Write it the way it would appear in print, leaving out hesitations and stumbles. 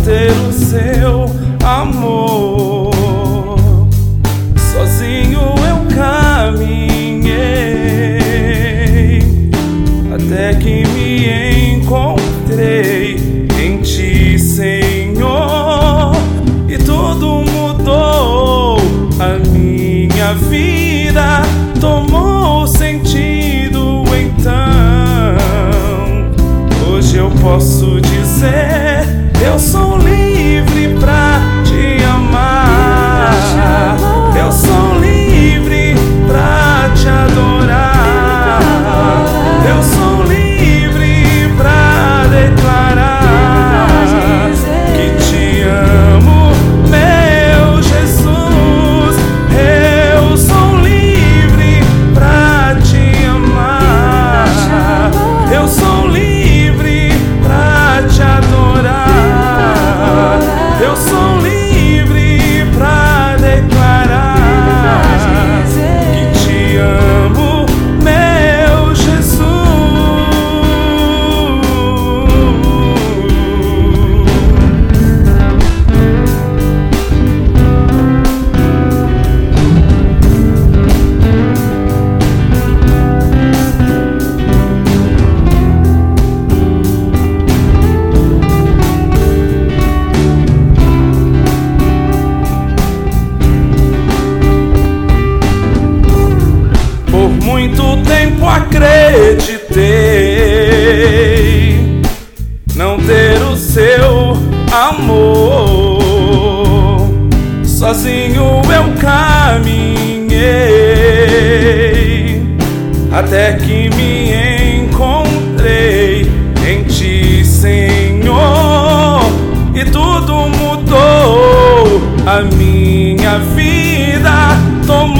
ter o seu amor. Sozinho eu caminhei até que me encontrei em Ti, Senhor, e tudo mudou. A minha vida tomou sentido então. Hoje eu posso dizer: eu sou livre pra Te amar. Eu sou livre pra Te adorar. Eu sou livre pra declarar que Te amo, meu Jesus. Eu sou livre pra Te amar. Eu sou livre pra Te adorar. Eu sou livre pra declarar que Te amo, meu Jesus. Muito tempo acreditei não ter o seu amor. Sozinho eu caminhei até que me encontrei em Ti, Senhor, e tudo mudou. A minha vida tomou